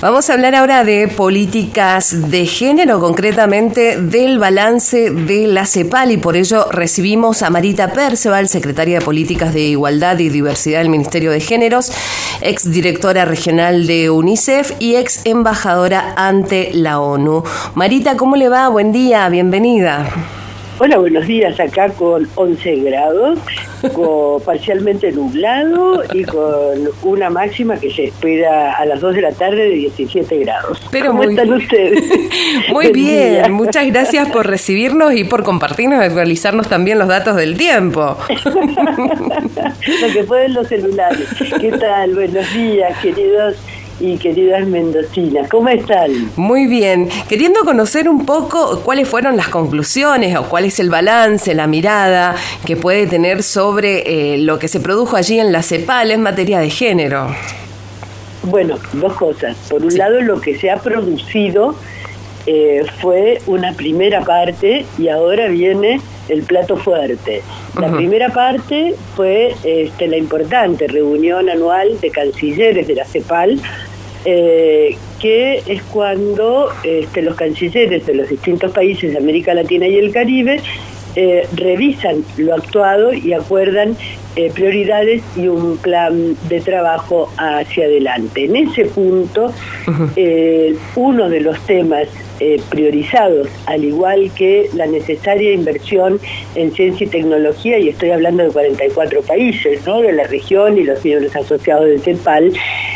Vamos a hablar ahora de políticas de género, concretamente del balance de la CEPAL, y por ello recibimos a Marita Perceval, secretaria de Políticas de Igualdad y Diversidad del Ministerio de Géneros, ex directora regional de UNICEF y ex embajadora ante la ONU. Marita, ¿cómo le va? Buen día, bienvenida. Hola, buenos días. Acá con 11 grados, parcialmente nublado y con una máxima que se espera a las 2 de la tarde de 17 grados. Pero ¿Cómo están ustedes? Muy bien, muchas gracias por recibirnos y por compartirnos y actualizarnos también los datos del tiempo. Lo que pueden los celulares. ¿Qué tal? Buenos días, queridos y queridas mendocinas, ¿cómo están? Muy bien, queriendo conocer un poco cuáles fueron las conclusiones o cuál es el balance, la mirada que puede tener sobre lo que se produjo allí en la CEPAL en materia de género. Bueno, dos cosas. Por un lado, lo que se ha producido fue una primera parte y ahora viene el plato fuerte. La primera parte fue la importante reunión anual de cancilleres de la CEPAL, que es cuando los cancilleres de los distintos países de América Latina y el Caribe revisan lo actuado y acuerdan prioridades y un plan de trabajo hacia adelante. En ese punto, uno de los temas priorizados, al igual que la necesaria inversión en ciencia y tecnología, y estoy hablando de 44 países, ¿no?, de la región y los miembros asociados de CEPAL,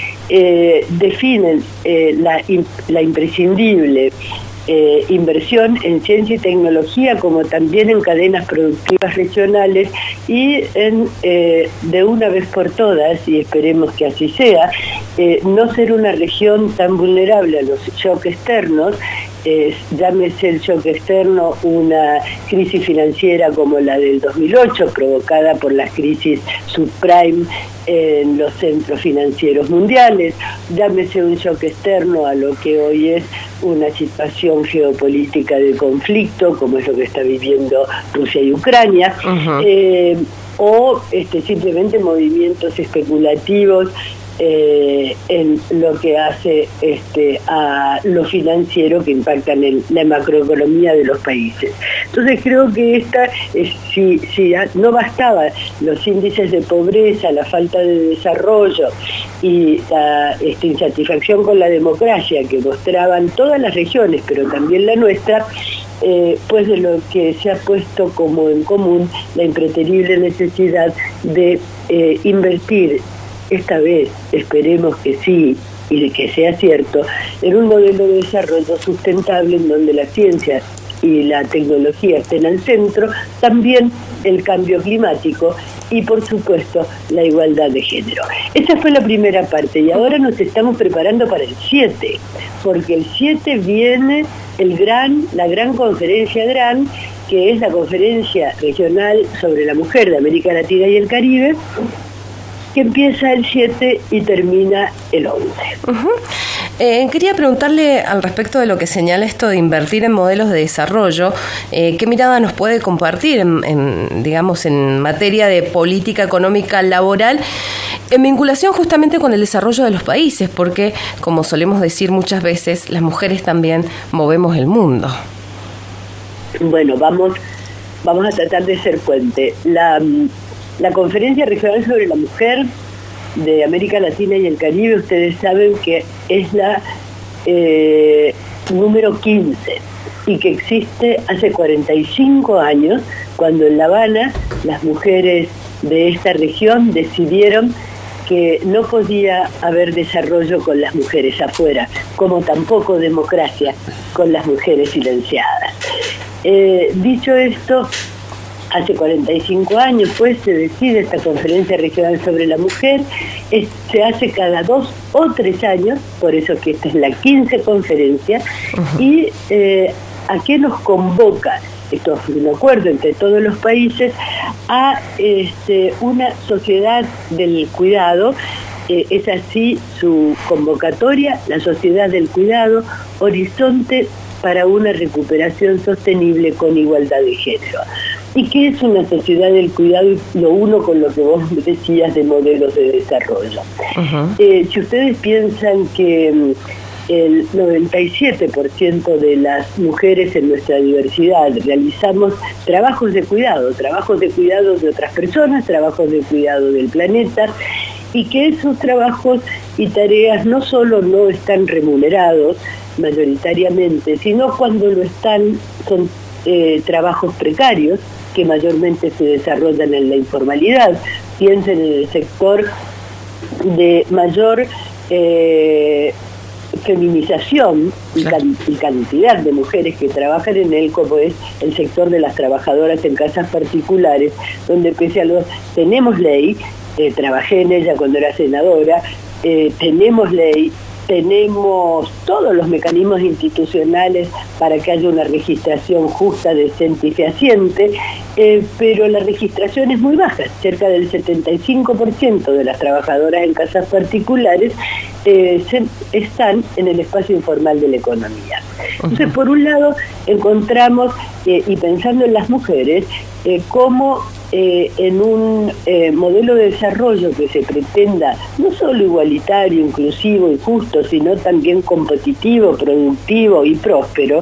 definen la imprescindible inversión en ciencia y tecnología, como también en cadenas productivas regionales y en, de una vez por todas, y esperemos que así sea, no ser una región tan vulnerable a los shocks externos. Llámese el shock externo una crisis financiera como la del 2008, provocada por las crisis subprime en los centros financieros mundiales, llámese un shock externo a lo que hoy es una situación geopolítica de conflicto, como es lo que está viviendo Rusia y Ucrania, o simplemente movimientos especulativos en lo que hace a lo financiero que impactan en la macroeconomía de los países. Entonces creo que si no bastaba los índices de pobreza, la falta de desarrollo y la insatisfacción con la democracia que mostraban todas las regiones, pero también la nuestra, pues de lo que se ha puesto como en común la impreterible necesidad de invertir, esta vez esperemos que sí y de que sea cierto, en un modelo de desarrollo sustentable en donde la ciencia y la tecnología estén al centro, también el cambio climático y por supuesto la igualdad de género. Esa fue la primera parte y ahora nos estamos preparando para el 7, porque el 7 viene la gran conferencia GRAN, que es la conferencia regional sobre la mujer de América Latina y el Caribe, que empieza el 7 y termina el 11. Quería preguntarle al respecto de lo que señala esto de invertir en modelos de desarrollo, ¿qué mirada nos puede compartir en materia de política económica laboral en vinculación justamente con el desarrollo de los países? Porque, como solemos decir muchas veces, las mujeres también movemos el mundo. Bueno, vamos a tratar de ser puente. La Conferencia Regional sobre la Mujer de América Latina y el Caribe, ustedes saben que es la número 15 y que existe hace 45 años, cuando en La Habana las mujeres de esta región decidieron que no podía haber desarrollo con las mujeres afuera, como tampoco democracia con las mujeres silenciadas. Dicho esto, hace 45 años, pues, se decide esta Conferencia Regional sobre la Mujer, se hace cada 2 o 3 años, por eso que esta es la 15 conferencia, y ¿a qué nos convoca? Esto es un acuerdo entre todos los países, a una sociedad del cuidado. Es así su convocatoria, la sociedad del cuidado, horizonte para una recuperación sostenible con igualdad de género. ¿Y qué es una sociedad del cuidado? Lo uno con lo que vos decías de modelos de desarrollo. Si ustedes piensan que el 97% de las mujeres en nuestra diversidad realizamos trabajos de cuidado de otras personas, trabajos de cuidado del planeta, y que esos trabajos y tareas no solo no están remunerados mayoritariamente, sino cuando lo están, son trabajos precarios que mayormente se desarrollan en la informalidad. Piensen en el sector de mayor feminización y cantidad de mujeres que trabajan en él, como es el sector de las trabajadoras en casas particulares, donde pese a tenemos ley, trabajé en ella cuando era senadora, tenemos ley, tenemos todos los mecanismos institucionales para que haya una registración justa, decente y fehaciente, pero la registración es muy baja. Cerca del 75% de las trabajadoras en casas particulares están en el espacio informal de la economía. Entonces, por un lado, encontramos, y pensando en las mujeres, cómo en un modelo de desarrollo que se pretenda no solo igualitario, inclusivo y justo, sino también competitivo, productivo y próspero,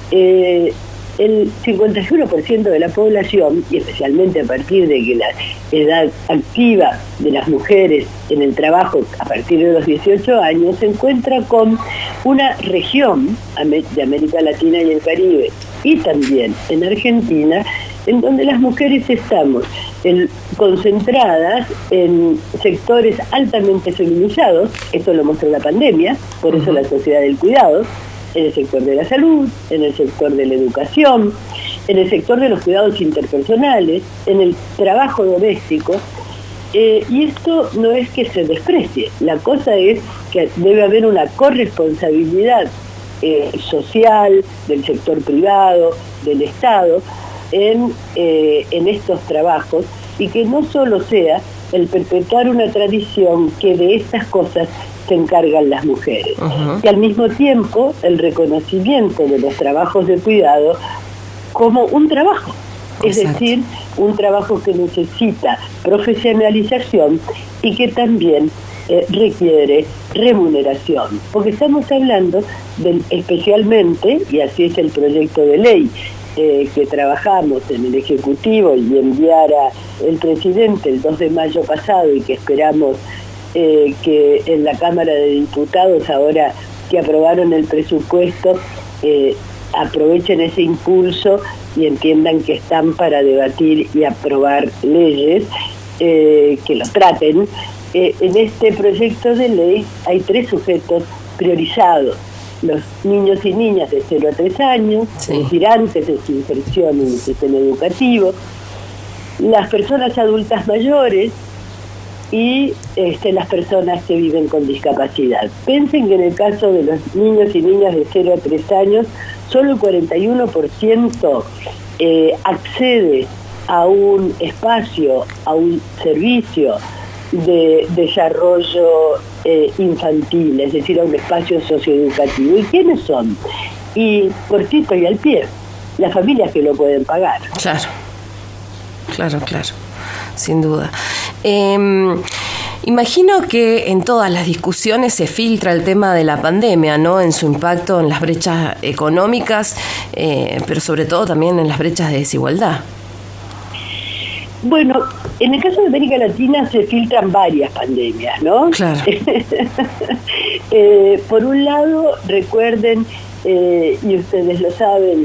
el 51% de la población, y especialmente a partir de que la edad activa de las mujeres en el trabajo a partir de los 18 años, se encuentra con una región de América Latina y el Caribe, y también en Argentina, en donde las mujeres estamos concentradas en sectores altamente feminizados. Esto lo mostró la pandemia, por eso la sociedad del cuidado, en el sector de la salud, en el sector de la educación, en el sector de los cuidados interpersonales, en el trabajo doméstico, y esto no es que se desprecie, la cosa es que debe haber una corresponsabilidad social del sector privado, del Estado, en estos trabajos, y que no solo sea el perpetuar una tradición que de estas cosas se encargan las mujeres, y al mismo tiempo el reconocimiento de los trabajos de cuidado como un trabajo, es decir, un trabajo que necesita profesionalización y que también requiere remuneración, porque estamos hablando especialmente, y así es el proyecto de ley que trabajamos en el Ejecutivo y enviara el presidente el 2 de mayo pasado, y que esperamos que en la Cámara de Diputados, ahora que aprobaron el presupuesto, aprovechen ese impulso y entiendan que están para debatir y aprobar leyes que lo traten. En este proyecto de ley hay 3 sujetos priorizados: los niños y niñas de 0 a 3 años, es decir, antes de su inserción en el sistema educativo, las personas adultas mayores y las personas que viven con discapacidad. Piensen que en el caso de los niños y niñas de 0 a 3 años, solo el 41% accede a un espacio, a un servicio de desarrollo infantil, es decir, a un espacio socioeducativo. ¿Y quiénes son? Y cortito y al pie, las familias que lo pueden pagar. Claro, sin duda. Imagino que en todas las discusiones se filtra el tema de la pandemia, ¿no? En su impacto en las brechas económicas, pero sobre todo también en las brechas de desigualdad. Bueno, en el caso de América Latina se filtran varias pandemias, ¿no? Claro. Por un lado, recuerden, y ustedes lo saben,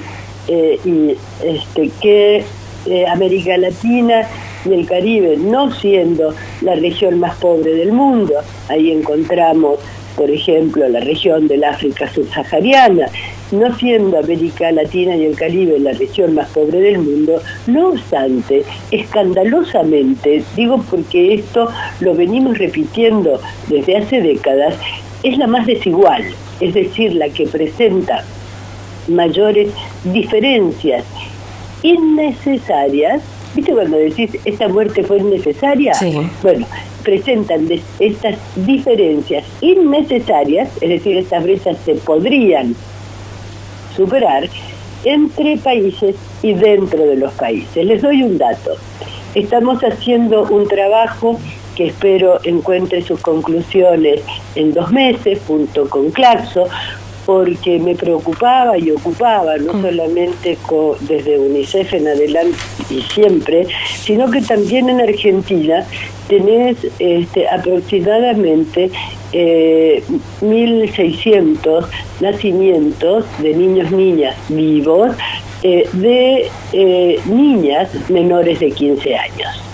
que América Latina y el Caribe, no siendo la región más pobre del mundo, ahí encontramos, por ejemplo, la región del África subsahariana, no siendo América Latina y el Caribe la región más pobre del mundo, no obstante, escandalosamente, digo porque esto lo venimos repitiendo desde hace décadas, es la más desigual, es decir, la que presenta mayores diferencias innecesarias. ¿Viste cuando decís, esta muerte fue innecesaria? Sí. Bueno, presentan estas diferencias innecesarias, es decir, estas brechas se podrían superar entre países y dentro de los países. Les doy un dato. Estamos haciendo un trabajo que espero encuentre sus conclusiones en 2 meses, junto con Claxo, porque me preocupaba y ocupaba, no solamente desde UNICEF en adelante y siempre, sino que también en Argentina tenés aproximadamente 1.600 nacimientos de niñas vivos, de niñas menores de 15 años.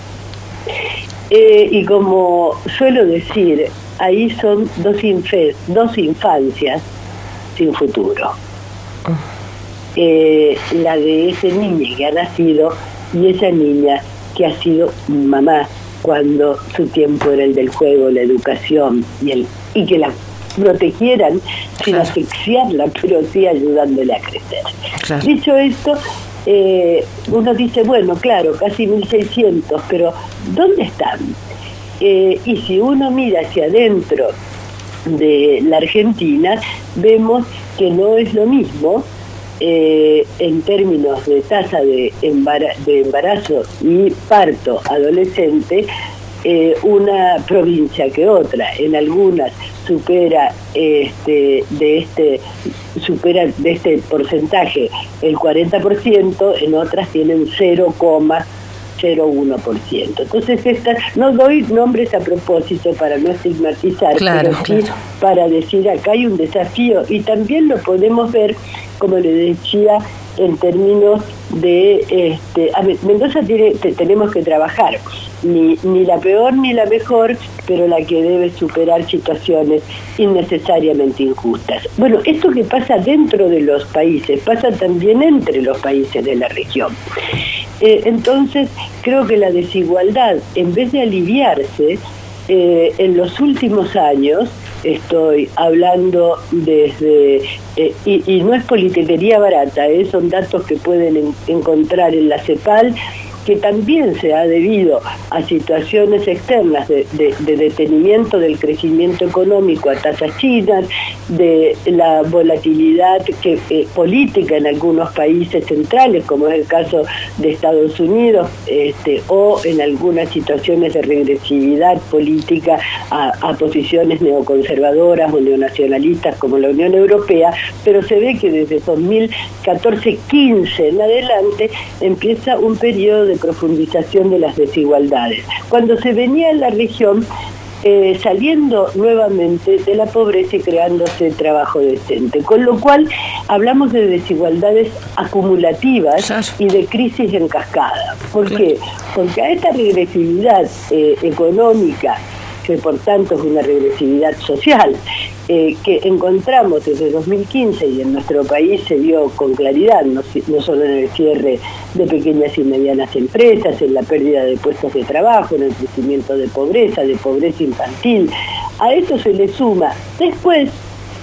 Y como suelo decir, ahí son dos infancias sin futuro. La de esa niña que ha nacido y esa niña que ha sido mamá cuando su tiempo era el del juego, la educación y que la protegieran sin asfixiarla, pero sí ayudándole a crecer. Claro. Dicho esto, uno dice, bueno, claro, casi 1.600, pero ¿dónde están? Y si uno mira hacia adentro de la Argentina, vemos que no es lo mismo en términos de tasa de embarazo y parto adolescente, una provincia que otra. En algunas supera de este porcentaje el 40%, en otras tienen 0,01%. Entonces no doy nombres a propósito para no estigmatizar, pero sí para decir acá hay un desafío, y también lo podemos ver, como le decía, en términos de Mendoza tenemos que trabajar, ni la peor ni la mejor, pero la que debe superar situaciones innecesariamente injustas. Bueno, esto que pasa dentro de los países pasa también entre los países de la región. Entonces creo que la desigualdad, en vez de aliviarse, en los últimos años, estoy hablando desde, y no es politiquería barata, son datos que pueden encontrar en la CEPAL, que también se ha debido a situaciones externas de detenimiento del crecimiento económico a tasas chinas, de la volatilidad política en algunos países centrales, como es el caso de Estados Unidos, o en algunas situaciones de regresividad política a posiciones neoconservadoras o neonacionalistas como la Unión Europea, pero se ve que desde 2014-15 en adelante empieza un periodo de profundización de las desigualdades, cuando se venía en la región saliendo nuevamente de la pobreza y creándose trabajo decente, con lo cual hablamos de desigualdades acumulativas y de crisis en cascada. ¿Por qué? Porque a esta regresividad económica, que por tanto es una regresividad social, que encontramos desde 2015 y en nuestro país se vio con claridad, no solo en el cierre de pequeñas y medianas empresas, en la pérdida de puestos de trabajo, en el crecimiento de pobreza infantil. A esto se le suma después,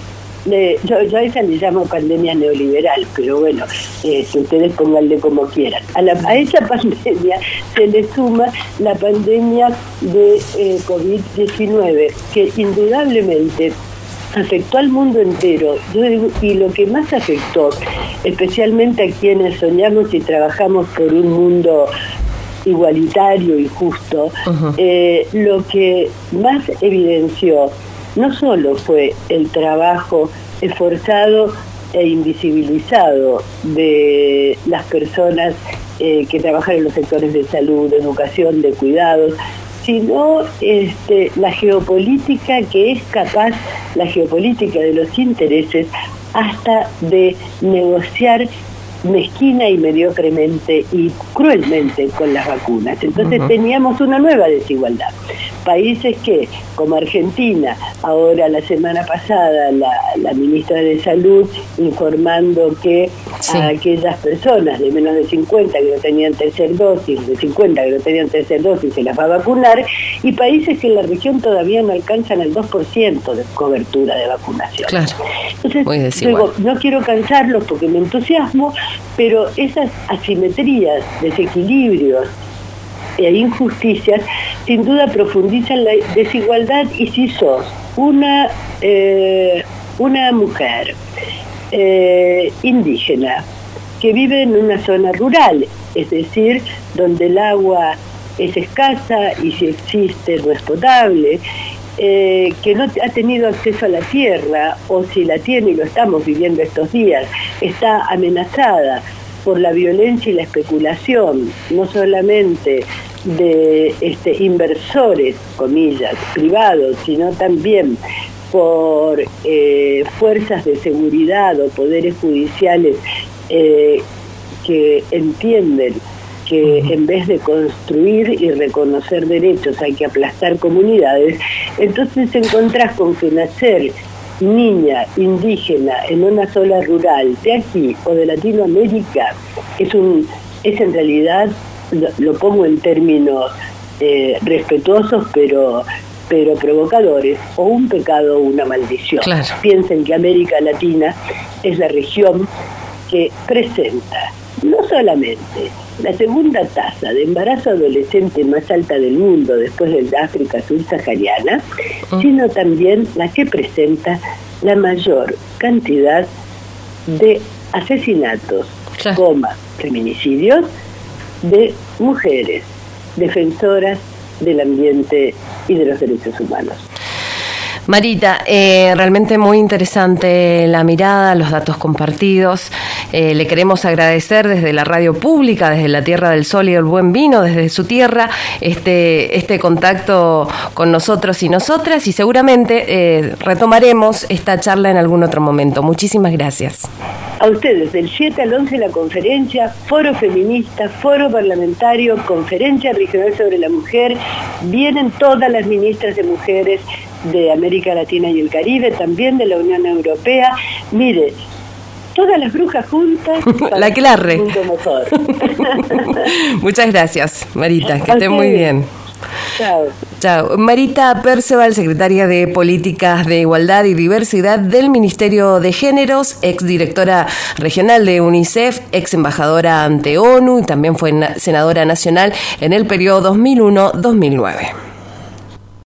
yo a esa le llamo pandemia neoliberal, pero bueno, ustedes pónganle como quieran. A esa pandemia se le suma la pandemia de COVID-19, que indudablemente afectó al mundo entero, y lo que más afectó, especialmente a quienes soñamos y trabajamos por un mundo igualitario y justo, lo que más evidenció no solo fue el trabajo esforzado e invisibilizado de las personas que trabajan en los sectores de salud, de educación, de cuidados, sino la geopolítica que es capaz, la geopolítica de los intereses, hasta de negociar mezquina y mediocremente y cruelmente con las vacunas. Entonces teníamos una nueva desigualdad. Países que, como Argentina, ahora la semana pasada la ministra de Salud informando que a aquellas personas de menos de 50 que no tenían tercer dosis, de 50 que no tenían tercer dosis, se las va a vacunar, y países que en la región todavía no alcanzan el 2% de cobertura de vacunación. Claro. Entonces, luego, no quiero cansarlos porque me entusiasmo, pero esas asimetrías, desequilibrios e injusticias sin duda profundizan la desigualdad, y si sos una mujer indígena que vive en una zona rural, es decir, donde el agua es escasa y si existe no es potable, que no ha tenido acceso a la tierra, o si la tiene, y lo estamos viviendo estos días, está amenazada por la violencia y la especulación, no solamente de inversores, comillas, privados, sino también por fuerzas de seguridad o poderes judiciales que entienden que en vez de construir y reconocer derechos hay que aplastar comunidades. Entonces te encontrás con que nacer niña indígena en una zona rural de aquí o de Latinoamérica es en realidad, lo pongo en términos respetuosos pero provocadores, o un pecado o una maldición. Claro. Piensen que América Latina es la región que presenta no solamente la segunda tasa de embarazo adolescente más alta del mundo después del de África subsahariana, sino también la que presenta la mayor cantidad de asesinatos, feminicidios, de mujeres defensoras del ambiente y de los derechos humanos. Marita, realmente muy interesante la mirada, los datos compartidos. Le queremos agradecer desde la radio pública, desde la Tierra del Sol y del Buen Vino, desde su tierra, este contacto con nosotros y nosotras, y seguramente retomaremos esta charla en algún otro momento. Muchísimas gracias. A ustedes, del 7 al 11 la conferencia, foro feminista, foro parlamentario, conferencia regional sobre la mujer, vienen todas las ministras de mujeres de América Latina y el Caribe, también de la Unión Europea. Mire, todas las brujas juntas para la aquelarre. Un mundo mejor. Muchas gracias, Marita, que esté muy bien. Chao. Chao. Marita Perceval, secretaria de Políticas de Igualdad y Diversidad del Ministerio de Géneros, exdirectora regional de UNICEF, ex embajadora ante ONU y también fue senadora nacional en el periodo 2001-2009.